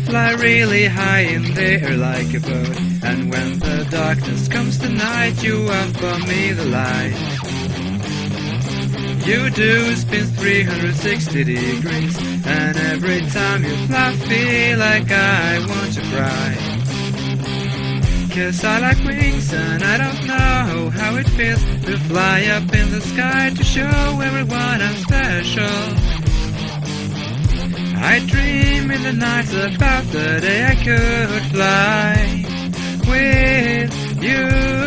fly really high in the air like a bird. And when the darkness comes tonight, you offer me the light. You do spin 360 degrees, and every time you fly, I feel like I want to cry. 'Cause I like wings and I don't know how it feels to fly up in the sky to show everyone I'm special. I dream in the nights about the day I could fly with you.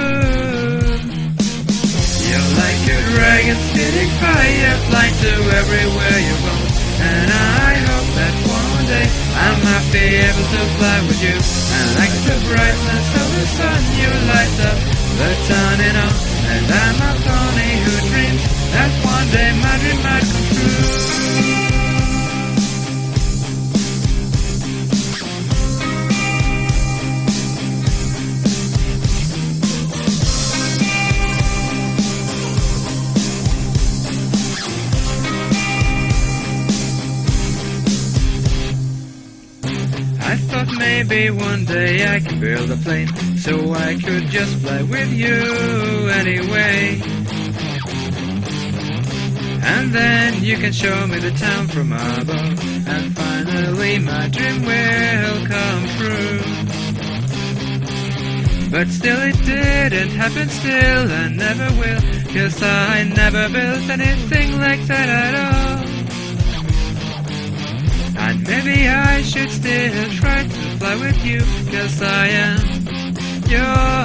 You're like a dragon spitting fire, flying to everywhere you go. And I hope that one day I might be able to fly with you. And like the brightness of the sun, you light up the turning on. And I'm a pony who dreams that one day my dream might come true. I thought maybe one day I could build a plane so I could just fly with you anyway. And then you can show me the town from above, and finally my dream will come true. But still it didn't happen still, and never will, 'cause I never built anything like that at all. And maybe I should still try to fly with you, 'cause I am your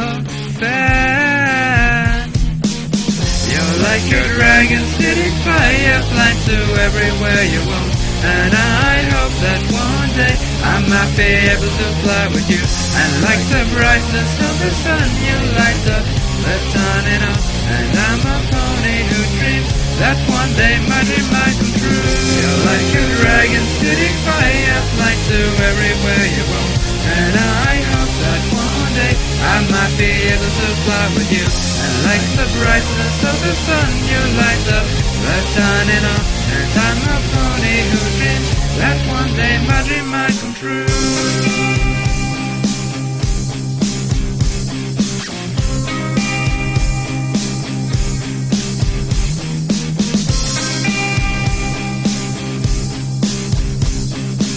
fan. You're like a dragon spitting fire, flying to everywhere you want. And I hope that one day I might be able to fly with you. And like the brightness of the sun, you light up the turning on. And I'm a pony who dreams that one day my dream might come true. You're like a dragon spitting fire, flying to everywhere you want. And I hope that one day I might be able to fly with you. And like the brightness of the sun, you light up the turning on. And I'm a pony who dreams that one day my dream might come true.